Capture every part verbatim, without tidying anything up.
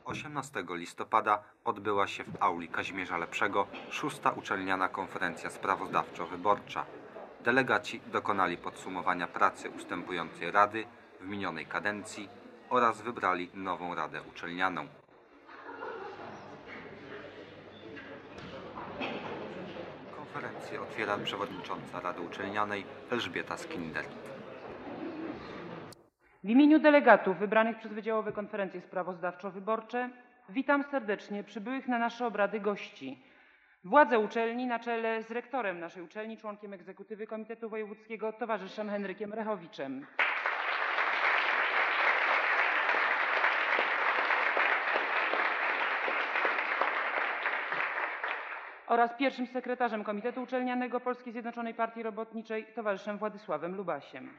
osiemnastego listopada odbyła się w auli Kazimierza Lepszego szósta uczelniana konferencja sprawozdawczo-wyborcza. Delegaci dokonali podsumowania pracy ustępującej Rady w minionej kadencji oraz wybrali nową Radę Uczelnianą. Konferencję otwiera przewodnicząca Rady Uczelnianej Elżbieta Skinder. W imieniu delegatów wybranych przez Wydziałowe Konferencje Sprawozdawczo-Wyborcze witam serdecznie przybyłych na nasze obrady gości. Władze uczelni na czele z rektorem naszej uczelni, członkiem egzekutywy Komitetu Wojewódzkiego, towarzyszem Henrykiem Rechowiczem. Oraz pierwszym sekretarzem Komitetu Uczelnianego Polskiej Zjednoczonej Partii Robotniczej, towarzyszem Władysławem Lubasiem.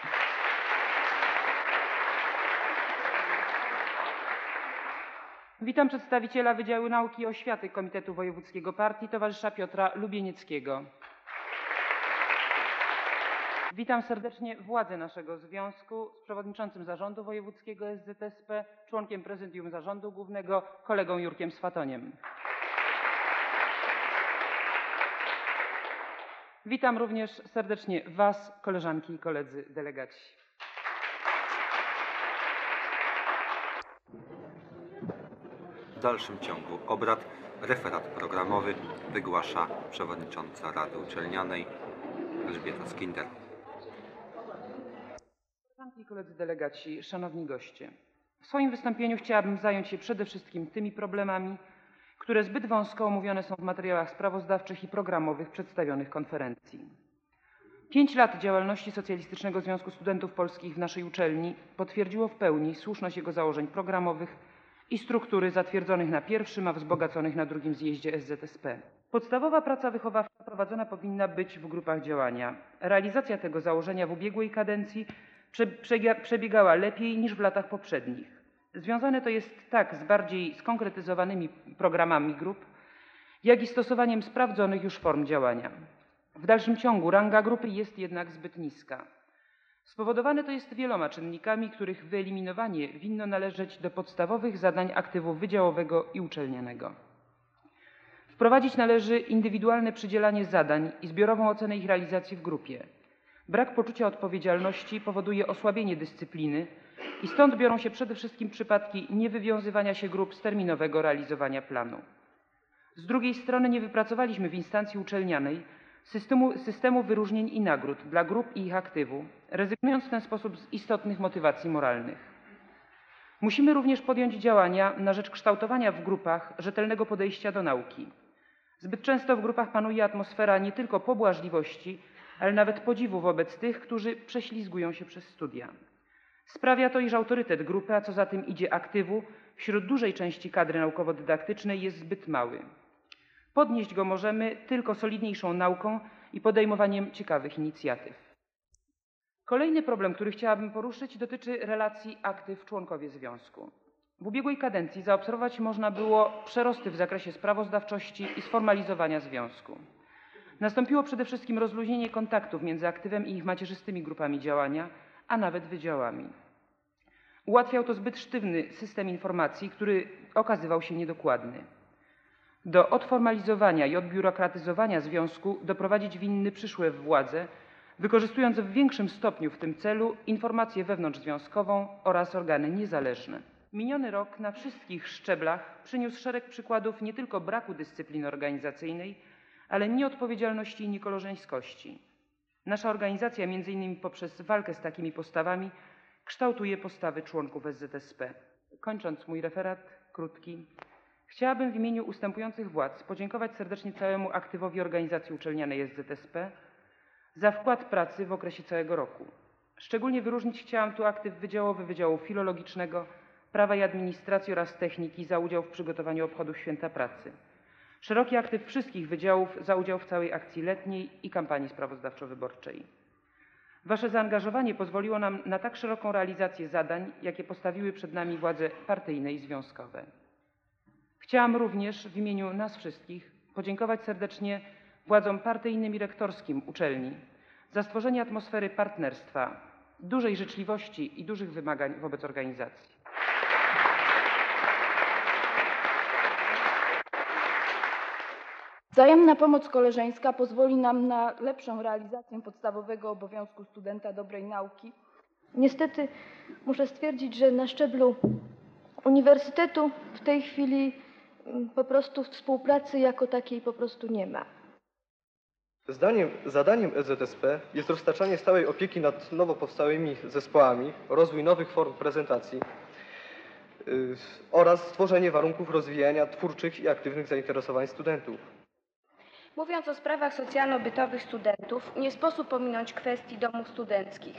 Witam przedstawiciela Wydziału Nauki i Oświaty Komitetu Wojewódzkiego Partii, towarzysza Piotra Lubienieckiego. Witam serdecznie władze naszego związku z przewodniczącym Zarządu Wojewódzkiego S Z S P, członkiem Prezydium Zarządu Głównego, kolegą Jurkiem Swatoniem. Witam również serdecznie Was, koleżanki i koledzy delegaci. W dalszym ciągu obrad referat programowy wygłasza przewodnicząca Rady Uczelnianej Elżbieta Skinder. Koleżanki i koledzy delegaci, szanowni goście, w swoim wystąpieniu chciałabym zająć się przede wszystkim tymi problemami, które zbyt wąsko omówione są w materiałach sprawozdawczych i programowych przedstawionych konferencji. Pięć lat działalności Socjalistycznego Związku Studentów Polskich w naszej uczelni potwierdziło w pełni słuszność jego założeń programowych i struktury zatwierdzonych na pierwszym, a wzbogaconych na drugim zjeździe S Z S P. Podstawowa praca wychowawcza prowadzona powinna być w grupach działania. Realizacja tego założenia w ubiegłej kadencji przebiegała lepiej niż w latach poprzednich. Związane to jest tak z bardziej skonkretyzowanymi programami grup, jak i stosowaniem sprawdzonych już form działania. W dalszym ciągu ranga grupy jest jednak zbyt niska. Spowodowane to jest wieloma czynnikami, których wyeliminowanie winno należeć do podstawowych zadań aktywu wydziałowego i uczelnianego. Wprowadzić należy indywidualne przydzielanie zadań i zbiorową ocenę ich realizacji w grupie. Brak poczucia odpowiedzialności powoduje osłabienie dyscypliny i stąd biorą się przede wszystkim przypadki niewywiązywania się grup z terminowego realizowania planu. Z drugiej strony nie wypracowaliśmy w instancji uczelnianej systemu, systemu wyróżnień i nagród dla grup i ich aktywu, rezygnując w ten sposób z istotnych motywacji moralnych. Musimy również podjąć działania na rzecz kształtowania w grupach rzetelnego podejścia do nauki. Zbyt często w grupach panuje atmosfera nie tylko pobłażliwości, ale nawet podziwu wobec tych, którzy prześlizgują się przez studia. Sprawia to, iż autorytet grupy, a co za tym idzie aktywu, wśród dużej części kadry naukowo-dydaktycznej jest zbyt mały. Podnieść go możemy tylko solidniejszą nauką i podejmowaniem ciekawych inicjatyw. Kolejny problem, który chciałabym poruszyć, dotyczy relacji aktyw-członkowie związku. W ubiegłej kadencji zaobserwować można było przerosty w zakresie sprawozdawczości i sformalizowania związku. Nastąpiło przede wszystkim rozluźnienie kontaktów między aktywem i ich macierzystymi grupami działania, a nawet wydziałami. Ułatwiał to zbyt sztywny system informacji, który okazywał się niedokładny. Do odformalizowania i odbiurokratyzowania związku doprowadzić winny przyszłe władze, wykorzystując w większym stopniu w tym celu informację wewnątrzzwiązkową oraz organy niezależne. Miniony rok na wszystkich szczeblach przyniósł szereg przykładów nie tylko braku dyscypliny organizacyjnej, ale nieodpowiedzialności i niekoleżeńskości. Nasza organizacja, między innymi poprzez walkę z takimi postawami, kształtuje postawy członków S Z S P. Kończąc mój referat krótki, chciałabym w imieniu ustępujących władz podziękować serdecznie całemu aktywowi organizacji uczelnianej S Z S P za wkład pracy w okresie całego roku. Szczególnie wyróżnić chciałam tu aktyw wydziałowy Wydziału Filologicznego, Prawa i Administracji oraz Techniki za udział w przygotowaniu obchodów Święta Pracy. Szeroki aktyw wszystkich wydziałów za udział w całej akcji letniej i kampanii sprawozdawczo-wyborczej. Wasze zaangażowanie pozwoliło nam na tak szeroką realizację zadań, jakie postawiły przed nami władze partyjne i związkowe. Chciałam również w imieniu nas wszystkich podziękować serdecznie władzom partyjnym i rektorskim uczelni za stworzenie atmosfery partnerstwa, dużej życzliwości i dużych wymagań wobec organizacji. Wzajemna pomoc koleżeńska pozwoli nam na lepszą realizację podstawowego obowiązku studenta dobrej nauki. Niestety muszę stwierdzić, że na szczeblu uniwersytetu w tej chwili mm, po prostu współpracy jako takiej po prostu nie ma. Zdaniem, zadaniem E Z S P jest roztaczanie stałej opieki nad nowo powstałymi zespołami, rozwój nowych form prezentacji yy, oraz stworzenie warunków rozwijania twórczych i aktywnych zainteresowań studentów. Mówiąc o sprawach socjalno-bytowych studentów, nie sposób pominąć kwestii domów studenckich.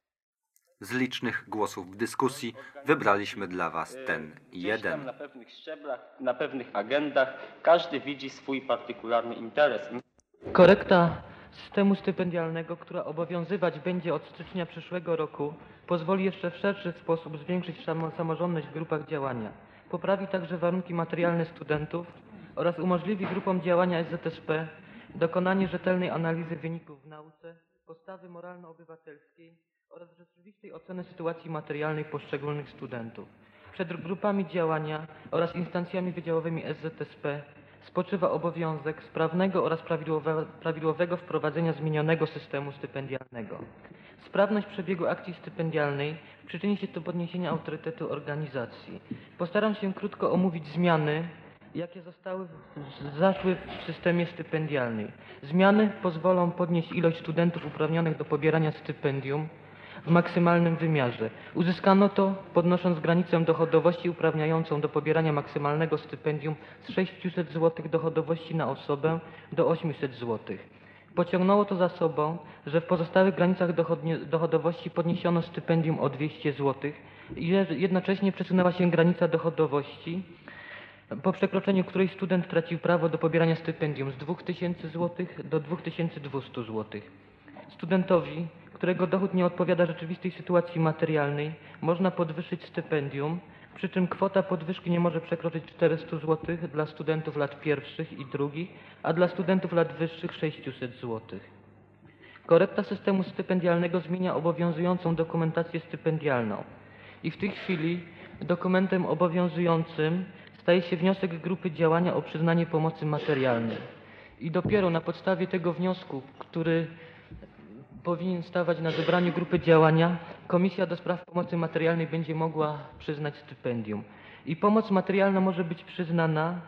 Z licznych głosów w dyskusji wybraliśmy dla Was ten Gdzieś jeden. tam na pewnych szczeblach, na pewnych agendach każdy widzi swój partykularny interes. Korekta systemu stypendialnego, która obowiązywać będzie od stycznia przyszłego roku, pozwoli jeszcze w szerszy sposób zwiększyć samo- samorządność w grupach działania. Poprawi także warunki materialne studentów oraz umożliwi grupom działania S Z S P dokonanie rzetelnej analizy wyników w nauce, postawy moralno-obywatelskiej oraz rzeczywistej oceny sytuacji materialnej poszczególnych studentów. Przed grupami działania oraz instancjami wydziałowymi S Z S P spoczywa obowiązek sprawnego oraz prawidłowe, prawidłowego wprowadzenia zmienionego systemu stypendialnego. Sprawność przebiegu akcji stypendialnej przyczyni się do podniesienia autorytetu organizacji. Postaram się krótko omówić zmiany, jakie zostały, zaszły w systemie stypendialnym. Zmiany pozwolą podnieść ilość studentów uprawnionych do pobierania stypendium w maksymalnym wymiarze. Uzyskano to podnosząc granicę dochodowości uprawniającą do pobierania maksymalnego stypendium z sześćset złotych dochodowości na osobę do osiemset złotych. Pociągnęło to za sobą, że w pozostałych granicach dochodnie, dochodowości podniesiono stypendium o dwieście złotych i że jednocześnie przesunęła się granica dochodowości, po przekroczeniu której student tracił prawo do pobierania stypendium z dwóch tysięcy złotych do dwóch tysięcy dwustu złotych. Studentowi, którego dochód nie odpowiada rzeczywistej sytuacji materialnej, można podwyższyć stypendium, przy czym kwota podwyżki nie może przekroczyć czterystu złotych dla studentów lat pierwszych i drugich, a dla studentów lat wyższych sześćset złotych. Korekta systemu stypendialnego zmienia obowiązującą dokumentację stypendialną i w tej chwili dokumentem obowiązującym staje się wniosek grupy działania o przyznanie pomocy materialnej. I dopiero na podstawie tego wniosku, który powinien stawać na zebraniu grupy działania, Komisja do Spraw Pomocy Materialnej będzie mogła przyznać stypendium. I pomoc materialna może być przyznana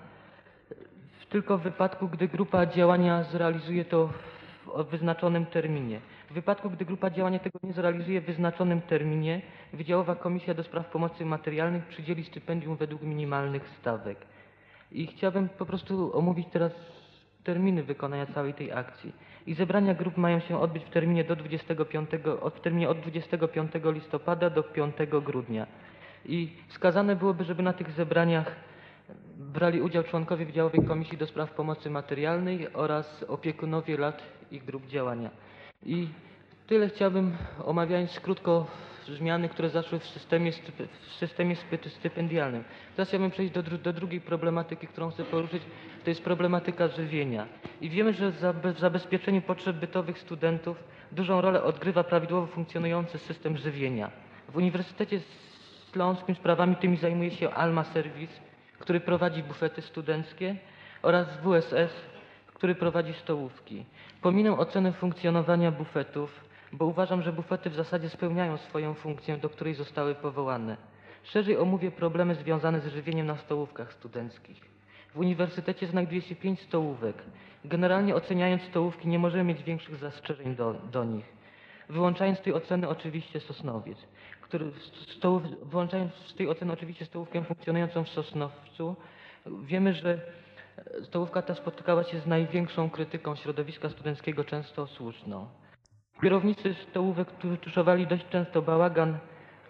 w- tylko w wypadku, gdy grupa działania zrealizuje to w wyznaczonym terminie. W wypadku, gdy grupa działania tego nie zrealizuje w wyznaczonym terminie, Wydziałowa Komisja do Spraw Pomocy Materialnej przydzieli stypendium według minimalnych stawek. I chciałbym po prostu omówić teraz terminy wykonania całej tej akcji. I zebrania grup mają się odbyć w terminie do dwudziestego piątego, od, w terminie od dwudziestego piątego listopada do piątego grudnia. I wskazane byłoby, żeby na tych zebraniach brali udział członkowie Wydziałowej Komisji do Spraw Pomocy Materialnej oraz opiekunowie lat i grup działania. I tyle chciałbym, omawiając krótko zmiany, które zaszły w systemie, styp- w systemie spy- stypendialnym. Teraz chciałbym przejść do, dru- do drugiej problematyki, którą chcę poruszyć, to jest problematyka żywienia. I wiemy, że w zabe- w zabezpieczeniu potrzeb bytowych studentów dużą rolę odgrywa prawidłowo funkcjonujący system żywienia. W Uniwersytecie Śląskim sprawami tymi zajmuje się Alma Service, który prowadzi bufety studenckie, oraz W S S, który prowadzi stołówki. Pominę ocenę funkcjonowania bufetów, bo uważam, że bufety w zasadzie spełniają swoją funkcję, do której zostały powołane. Szerzej omówię problemy związane z żywieniem na stołówkach studenckich. W uniwersytecie znajduje się pięć stołówek. Generalnie oceniając stołówki nie możemy mieć większych zastrzeżeń do, do nich. Wyłączając z tej oceny oczywiście Sosnowiec, który stołów, wyłączając z tej oceny oczywiście stołówkę funkcjonującą w Sosnowcu, wiemy, że stołówka ta spotykała się z największą krytyką środowiska studenckiego, często słuszną. Kierownicy stołówek tu- tuszowali dość często bałagan,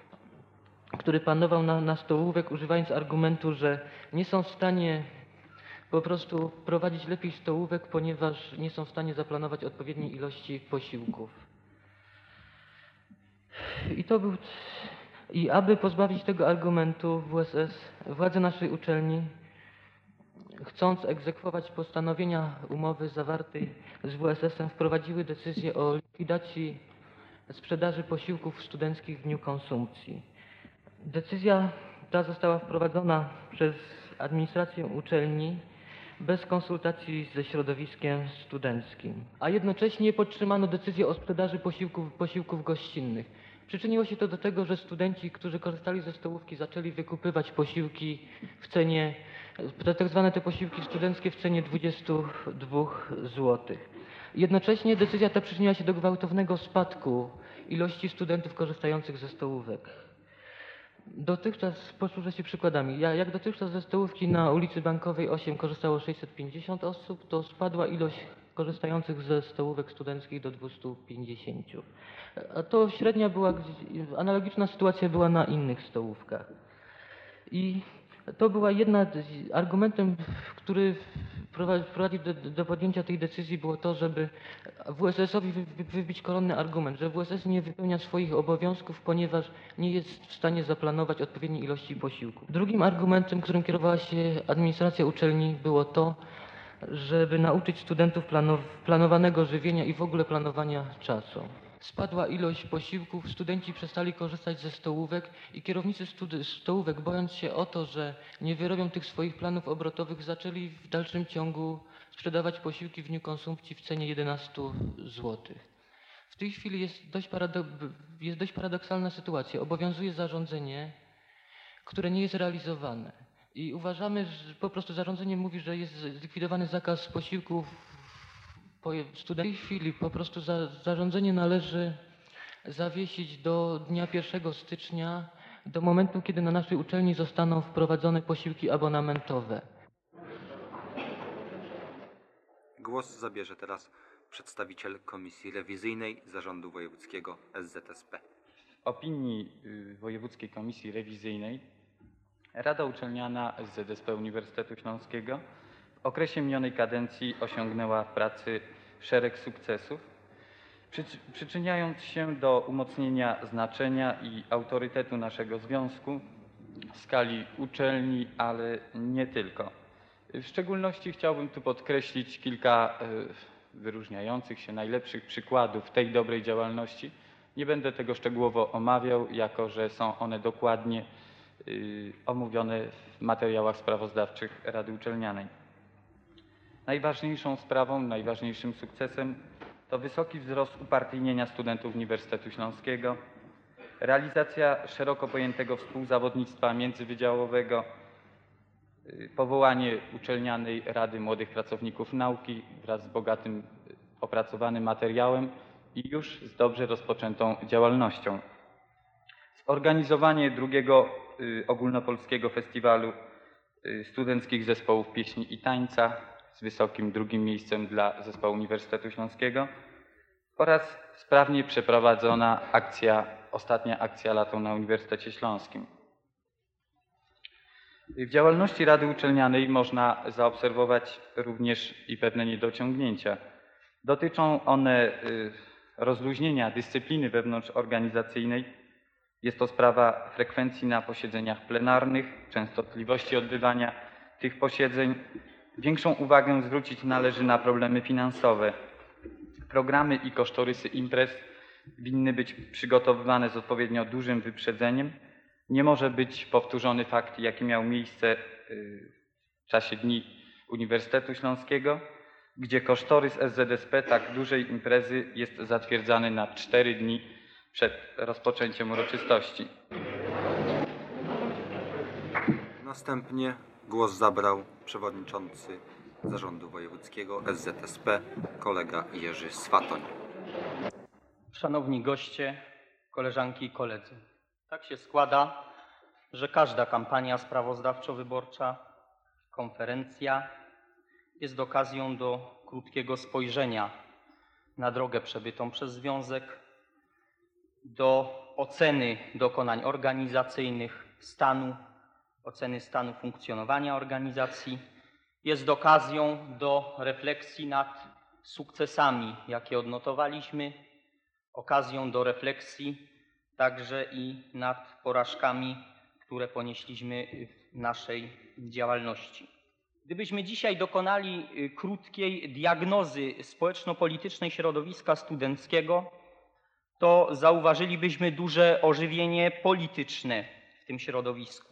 który panował na, na stołówek, używając argumentu, że nie są w stanie po prostu prowadzić lepiej stołówek, ponieważ nie są w stanie zaplanować odpowiedniej ilości posiłków. I to był... I aby pozbawić tego argumentu W S S, władze naszej uczelni, chcąc egzekwować postanowienia umowy zawartej z W S S-em, wprowadziły decyzję o likwidacji sprzedaży posiłków studenckich w dniu konsumpcji. Decyzja ta została wprowadzona przez administrację uczelni bez konsultacji ze środowiskiem studenckim. A jednocześnie podtrzymano decyzję o sprzedaży posiłków, posiłków gościnnych. Przyczyniło się to do tego, że studenci, którzy korzystali ze stołówki, zaczęli wykupywać posiłki w cenie, tak zwane te posiłki studenckie w cenie dwadzieścia dwa złote. Jednocześnie decyzja ta przyczyniła się do gwałtownego spadku ilości studentów korzystających ze stołówek. Dotychczas, posłużę się przykładami, Ja- jak dotychczas ze stołówki na ulicy Bankowej osiem korzystało sześćset pięćdziesiąt osób, to spadła ilość korzystających ze stołówek studenckich do dwieście pięćdziesiąt. A to średnia była, gdzie- analogiczna sytuacja była na innych stołówkach. I to była jedna, z- argumentem, który wprowadzi- wprowadził do, do podjęcia tej decyzji było to, żeby W S S-owi wy- wy- wybić koronny argument, że W S S nie wypełnia swoich obowiązków, ponieważ nie jest w stanie zaplanować odpowiedniej ilości posiłków. Drugim argumentem, którym kierowała się administracja uczelni, było to, żeby nauczyć studentów planow- planowanego żywienia i w ogóle planowania czasu. Spadła ilość posiłków, studenci przestali korzystać ze stołówek i kierownicy studi- stołówek, bojąc się o to, że nie wyrobią tych swoich planów obrotowych, zaczęli w dalszym ciągu sprzedawać posiłki w dniu konsumpcji w cenie jedenaście złotych. W tej chwili jest dość, parado- jest dość paradoksalna sytuacja. Obowiązuje zarządzenie, które nie jest realizowane. I uważamy, że po prostu zarządzenie mówi, że jest zlikwidowany zakaz posiłków po studentów. W tej chwili po prostu za, zarządzenie należy zawiesić do dnia pierwszego stycznia, do momentu, kiedy na naszej uczelni zostaną wprowadzone posiłki abonamentowe. Głos zabierze teraz przedstawiciel Komisji Rewizyjnej Zarządu Wojewódzkiego S Z S P. W opinii y, Wojewódzkiej Komisji Rewizyjnej Rada Uczelniana S Z S P Uniwersytetu Śląskiego w okresie minionej kadencji osiągnęła w pracy szereg sukcesów, przyczy- przyczyniając się do umocnienia znaczenia i autorytetu naszego związku w skali uczelni, ale nie tylko. W szczególności chciałbym tu podkreślić kilka y, wyróżniających się najlepszych przykładów tej dobrej działalności. Nie będę tego szczegółowo omawiał, jako że są one dokładnie y, omówione w materiałach sprawozdawczych Rady Uczelnianej. Najważniejszą sprawą, najważniejszym sukcesem to wysoki wzrost upartyjnienia studentów Uniwersytetu Śląskiego, realizacja szeroko pojętego współzawodnictwa międzywydziałowego, y, powołanie Uczelnianej Rady Młodych Pracowników Nauki wraz z bogatym y, opracowanym materiałem i już z dobrze rozpoczętą działalnością. Zorganizowanie drugiego y, ogólnopolskiego festiwalu y, studenckich zespołów pieśni i tańca z wysokim drugim miejscem dla Zespołu Uniwersytetu Śląskiego oraz sprawnie przeprowadzona akcja, ostatnia akcja lato na Uniwersytecie Śląskim. W działalności Rady Uczelnianej można zaobserwować również i pewne niedociągnięcia. Dotyczą one y, rozluźnienia dyscypliny wewnątrzorganizacyjnej. Jest to sprawa frekwencji na posiedzeniach plenarnych, częstotliwości odbywania tych posiedzeń. Większą uwagę zwrócić należy na problemy finansowe. Programy i kosztorysy imprez winny być przygotowywane z odpowiednio dużym wyprzedzeniem. Nie może być powtórzony fakt, jaki miał miejsce w czasie Dni Uniwersytetu Śląskiego, gdzie kosztorys S Z S P tak dużej imprezy jest zatwierdzany na cztery dni przed rozpoczęciem uroczystości. Następnie głos zabrał przewodniczący Zarządu Wojewódzkiego S Z S P kolega Jerzy Swatoń. Szanowni goście, koleżanki i koledzy. Tak się składa, że każda kampania sprawozdawczo-wyborcza, konferencja jest okazją do krótkiego spojrzenia na drogę przebytą przez związek, do oceny dokonań organizacyjnych, stanu, oceny stanu funkcjonowania organizacji. Jest okazją do refleksji nad sukcesami, jakie odnotowaliśmy, okazją do refleksji także i nad porażkami, które ponieśliśmy w naszej działalności. Gdybyśmy dzisiaj dokonali krótkiej diagnozy społeczno-politycznej środowiska studenckiego, to zauważylibyśmy duże ożywienie polityczne w tym środowisku.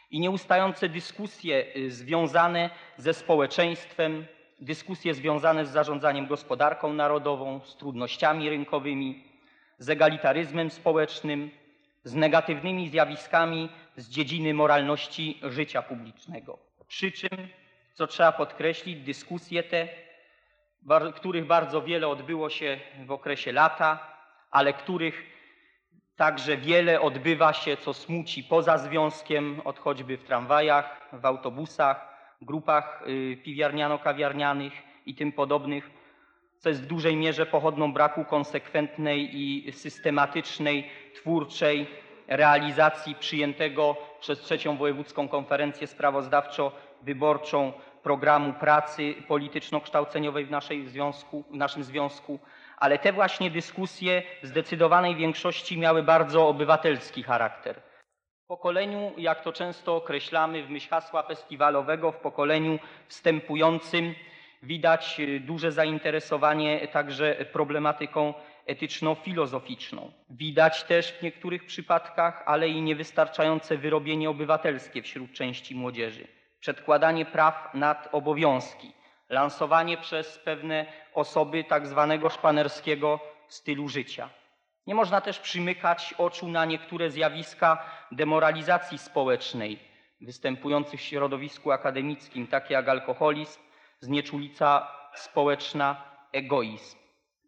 i nieustające dyskusje związane ze społeczeństwem, dyskusje związane z zarządzaniem gospodarką narodową, z trudnościami rynkowymi, z egalitaryzmem społecznym, z negatywnymi zjawiskami z dziedziny moralności życia publicznego. Przy czym, co trzeba podkreślić, dyskusje te, których bardzo wiele odbyło się w okresie lata, ale których także wiele odbywa się, co smuci, poza związkiem, od choćby w tramwajach, w autobusach, grupach piwiarniano-kawiarnianych i tym podobnych, co jest w dużej mierze pochodną braku konsekwentnej i systematycznej, twórczej realizacji przyjętego przez trzecią Wojewódzką Konferencję Sprawozdawczo-Wyborczą programu pracy polityczno-kształceniowej w, naszej związku, w naszym związku, ale te właśnie dyskusje w zdecydowanej większości miały bardzo obywatelski charakter. W pokoleniu, jak to często określamy w myśl hasła festiwalowego, w pokoleniu wstępującym widać duże zainteresowanie także problematyką etyczno-filozoficzną. Widać też w niektórych przypadkach, ale i niewystarczające wyrobienie obywatelskie wśród części młodzieży. Przedkładanie praw nad obowiązki, lansowanie przez pewne osoby tak zwanego szpanerskiego stylu życia. Nie można też przymykać oczu na niektóre zjawiska demoralizacji społecznej występujących w środowisku akademickim, takie jak alkoholizm, znieczulica społeczna, egoizm.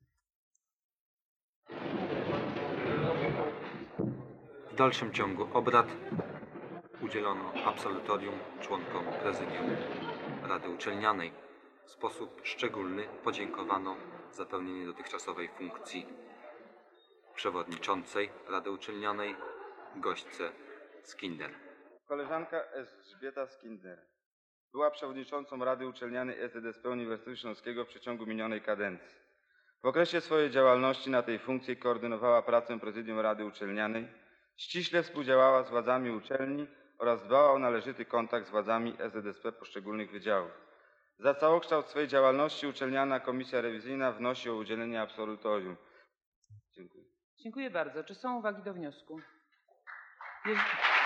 W dalszym ciągu obrad udzielono absolutorium członkom prezydium Rady Uczelnianej. W sposób szczególny podziękowano za pełnienie dotychczasowej funkcji przewodniczącej Rady Uczelnianej, gośćce Skinder. Koleżanka Elżbieta Skinder była przewodniczącą Rady Uczelnianej S Z S P Uniwersytetu Śląskiego w przeciągu minionej kadencji. W okresie swojej działalności na tej funkcji koordynowała pracę prezydium Rady Uczelnianej, ściśle współdziałała z władzami uczelni oraz dbała o należyty kontakt z władzami S Z S P poszczególnych wydziałów. Za całokształt swojej działalności Uczelniana Komisja Rewizyjna wnosi o udzielenie absolutorium. Dziękuję. Dziękuję bardzo. Czy są uwagi do wniosku? Jeż...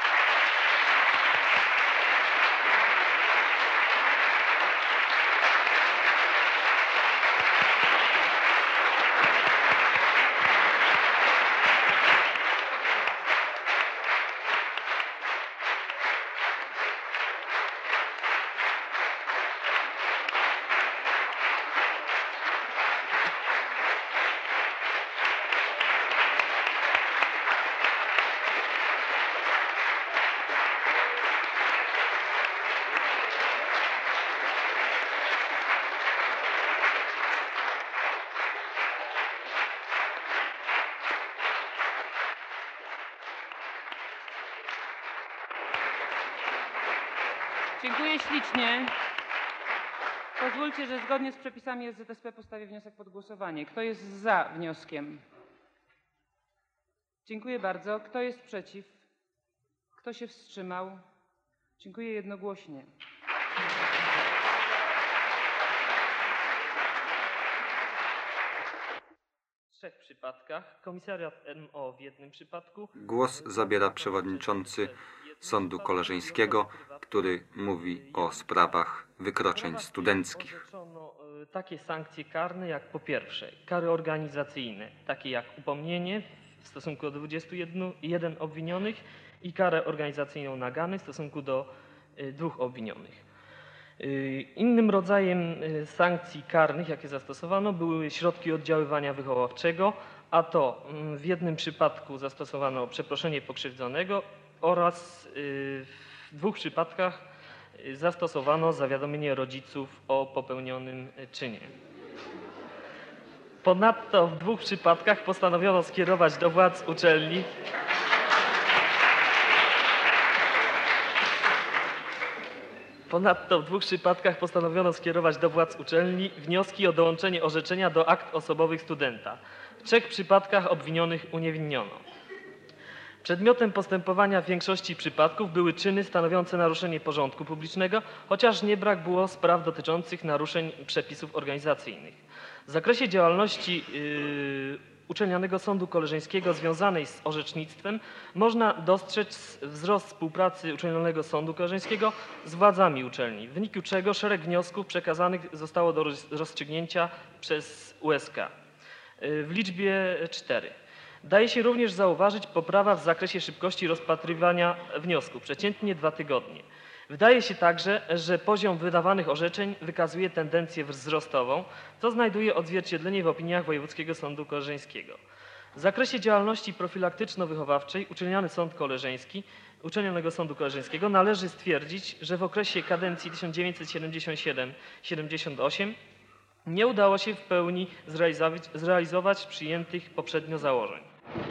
Dziękuję ślicznie. Pozwólcie, że zgodnie z przepisami S Z S P postawię wniosek pod głosowanie. Kto jest za wnioskiem? Dziękuję bardzo. Kto jest przeciw? Kto się wstrzymał? Dziękuję jednogłośnie. W trzech przypadkach. Komisariat M O w jednym przypadku. Głos zabiera przewodniczący Sądu Koleżeńskiego, który mówi o sprawach wykroczeń studenckich. Orzeczono takie sankcje karne jak po pierwsze kary organizacyjne, takie jak upomnienie w stosunku do dwudziestu jeden obwinionych i karę organizacyjną nagany w stosunku do dwóch obwinionych. Innym rodzajem sankcji karnych, jakie zastosowano, były środki oddziaływania wychowawczego, a to w jednym przypadku zastosowano przeproszenie pokrzywdzonego oraz w dwóch przypadkach zastosowano zawiadomienie rodziców o popełnionym czynie. Ponadto w dwóch przypadkach postanowiono skierować do władz uczelni Ponadto w dwóch przypadkach postanowiono skierować do władz uczelni wnioski o dołączenie orzeczenia do akt osobowych studenta. W trzech przypadkach obwinionych uniewinniono. Przedmiotem postępowania w większości przypadków były czyny stanowiące naruszenie porządku publicznego, chociaż nie brak było spraw dotyczących naruszeń przepisów organizacyjnych. W zakresie działalności yy, Uczelnianego Sądu Koleżeńskiego związanej z orzecznictwem można dostrzec wzrost współpracy Uczelnianego Sądu Koleżeńskiego z władzami uczelni, w wyniku czego szereg wniosków przekazanych zostało do rozstrzygnięcia przez U S K w liczbie cztery. Daje się również zauważyć poprawa w zakresie szybkości rozpatrywania wniosków, przeciętnie dwa tygodnie. Wydaje się także, że poziom wydawanych orzeczeń wykazuje tendencję wzrostową, co znajduje odzwierciedlenie w opiniach Wojewódzkiego Sądu Koleżeńskiego. W zakresie działalności profilaktyczno-wychowawczej Uczelniany Sąd Koleżeński, Uczelnianego Sądu Koleżeńskiego należy stwierdzić, że w okresie kadencji tysiąc dziewięćset siedemdziesiąt siedem do siedemdziesiąt osiem nie udało się w pełni zrealizować, zrealizować przyjętych poprzednio założeń.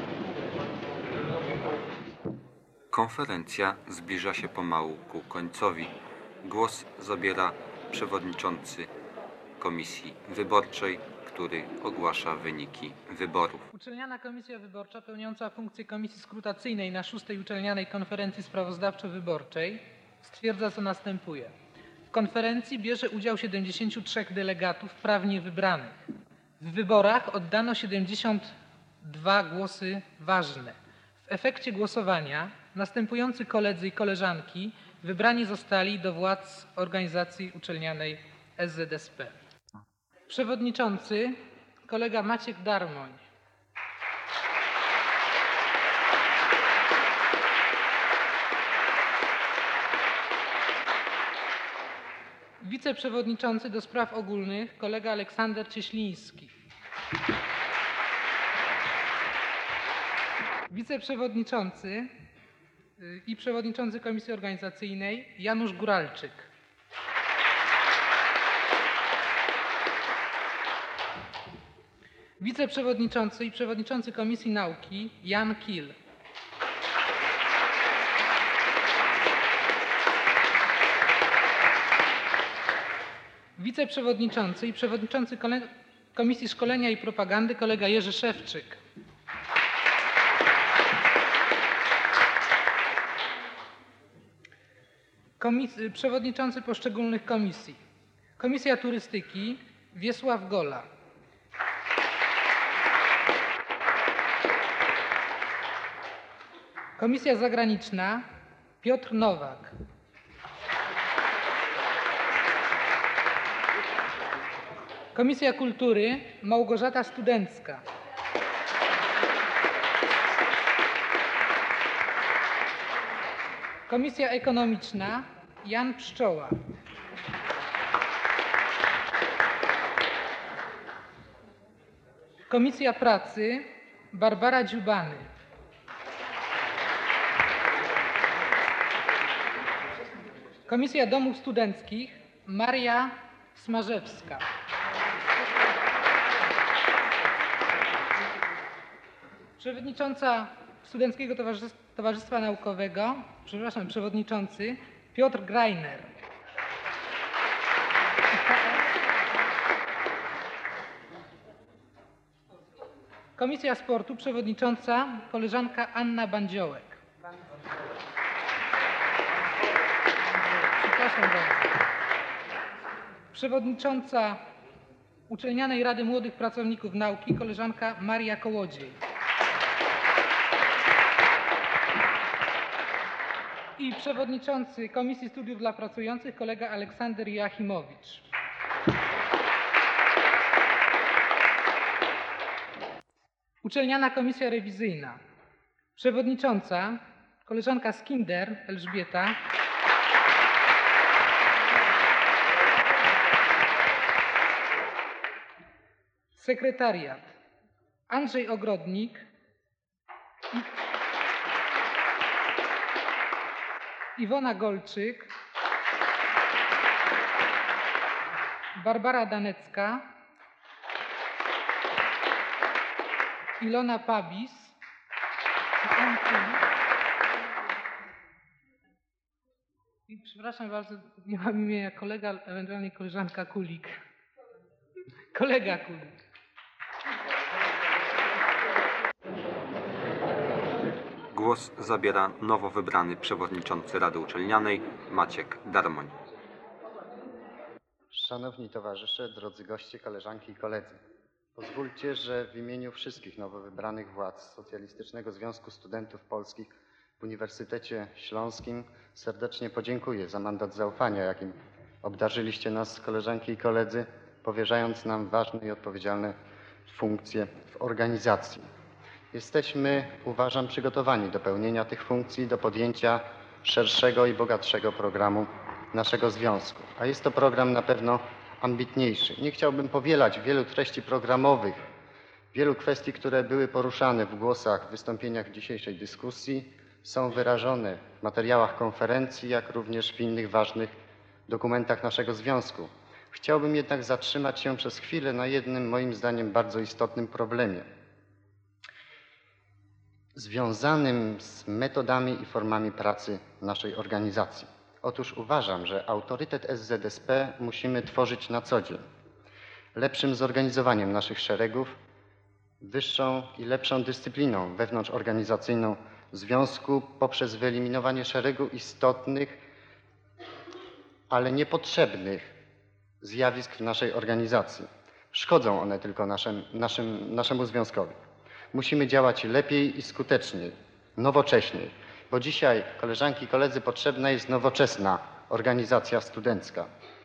Konferencja zbliża się pomału ku końcowi. Głos zabiera przewodniczący Komisji Wyborczej, który ogłasza wyniki wyborów. Uczelniana Komisja Wyborcza pełniąca funkcję Komisji Skrutacyjnej na szóstej Uczelnianej Konferencji Sprawozdawczo-Wyborczej stwierdza, co następuje. W konferencji bierze udział siedemdziesięciu trzech delegatów prawnie wybranych. W wyborach oddano siedemdziesiąt dwa głosy ważne. W efekcie głosowania następujący koledzy i koleżanki wybrani zostali do władz organizacji uczelnianej S Z S P. Przewodniczący kolega Maciek Darmoń. Wiceprzewodniczący do spraw ogólnych kolega Aleksander Cieśliński. Wiceprzewodniczący i przewodniczący Komisji Organizacyjnej Janusz Góralczyk. Wiceprzewodniczący i przewodniczący Komisji Nauki Jan Kil. Wiceprzewodniczący i przewodniczący Komisji Szkolenia i Propagandy kolega Jerzy Szewczyk. Komis- przewodniczący poszczególnych komisji. Komisja Turystyki Wiesław Gola. Komisja Zagraniczna Piotr Nowak. Komisja Kultury Małgorzata Studencka. Komisja Ekonomiczna Jan Pszczoła. Komisja Pracy Barbara Dziubany. Komisja Domów Studenckich Maria Smarzewska. Przewodnicząca Studenckiego Towarzystwa Naukowego, przepraszam, przewodniczący Piotr Greiner. Komisja Sportu, przewodnicząca koleżanka Anna Bandziołek. Przepraszam bardzo. Przewodnicząca Uczelnianej Rady Młodych Pracowników Nauki koleżanka Maria Kołodziej. I przewodniczący Komisji Studiów dla Pracujących kolega Aleksander Joachimowicz. Uczelniana Komisja Rewizyjna. Przewodnicząca koleżanka Skinder Elżbieta. Sekretariat Andrzej Ogrodnik i Iwona Golczyk, Barbara Danecka, Ilona Pabis i przepraszam bardzo, nie mam imienia, kolega, ewentualnie koleżanka Kulik. Kolega Kulik. Głos zabiera nowo wybrany przewodniczący Rady Uczelnianej Maciek Darmoń. Szanowni towarzysze, drodzy goście, koleżanki i koledzy. Pozwólcie, że w imieniu wszystkich nowo wybranych władz Socjalistycznego Związku Studentów Polskich w Uniwersytecie Śląskim serdecznie podziękuję za mandat zaufania, jakim obdarzyliście nas, koleżanki i koledzy, powierzając nam ważne i odpowiedzialne funkcje w organizacji. Jesteśmy, uważam, przygotowani do pełnienia tych funkcji, do podjęcia szerszego i bogatszego programu naszego związku. A jest to program na pewno ambitniejszy. Nie chciałbym powielać wielu treści programowych, wielu kwestii, które były poruszane w głosach, w wystąpieniach dzisiejszej dyskusji, są wyrażone w materiałach konferencji, jak również w innych ważnych dokumentach naszego związku. Chciałbym jednak zatrzymać się przez chwilę na jednym, moim zdaniem, bardzo istotnym problemie, związanym z metodami i formami pracy naszej organizacji. Otóż uważam, że autorytet S Z S P musimy tworzyć na co dzień, lepszym zorganizowaniem naszych szeregów, wyższą i lepszą dyscypliną wewnątrzorganizacyjną związku poprzez wyeliminowanie szeregu istotnych, ale niepotrzebnych zjawisk w naszej organizacji. Szkodzą one tylko naszym, naszym, naszemu związkowi. Musimy działać lepiej i skuteczniej, nowocześniej, bo dzisiaj, koleżanki i koledzy, potrzebna jest nowoczesna organizacja studencka,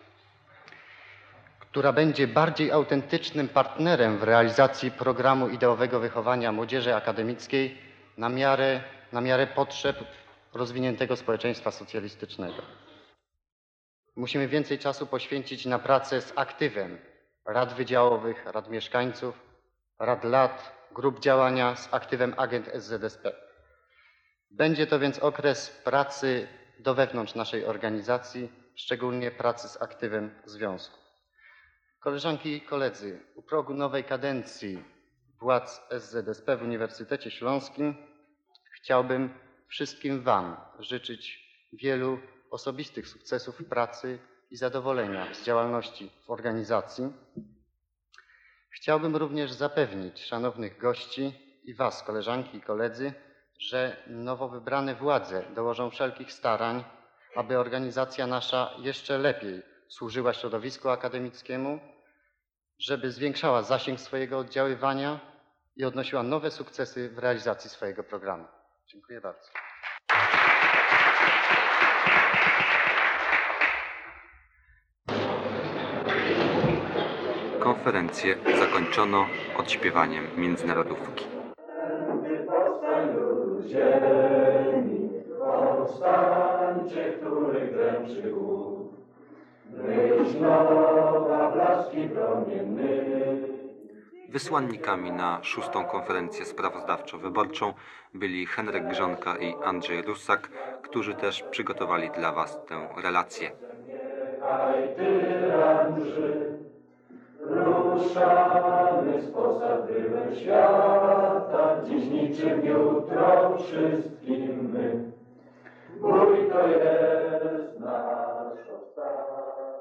która będzie bardziej autentycznym partnerem w realizacji programu ideowego wychowania młodzieży akademickiej na miarę, na miarę potrzeb rozwiniętego społeczeństwa socjalistycznego. Musimy więcej czasu poświęcić na pracę z aktywem rad wydziałowych, rad mieszkańców, rad lat, grup działania z aktywem agent S Z S P. Będzie to więc okres pracy do wewnątrz naszej organizacji, szczególnie pracy z aktywem związku. Koleżanki i koledzy, u progu nowej kadencji władz S Z S P w Uniwersytecie Śląskim chciałbym wszystkim Wam życzyć wielu osobistych sukcesów w pracy i zadowolenia z działalności w organizacji. Chciałbym również zapewnić szanownych gości i Was, koleżanki i koledzy, że nowo wybrane władze dołożą wszelkich starań, aby organizacja nasza jeszcze lepiej służyła środowisku akademickiemu, żeby zwiększała zasięg swojego oddziaływania i odnosiła nowe sukcesy w realizacji swojego programu. Dziękuję bardzo. Konferencję zakończono odśpiewaniem międzynarodówki. Powstańcie, których dręczy głód, myśl nowa, blaski promienny. Wysłannikami na szóstą konferencję sprawozdawczo-wyborczą byli Henryk Grzonka i Andrzej Rusak, którzy też przygotowali dla Was tę relację. Ruszamy z posadywem świata, dziś niczym jutro wszystkim my. Bój to jest nasz ostatni.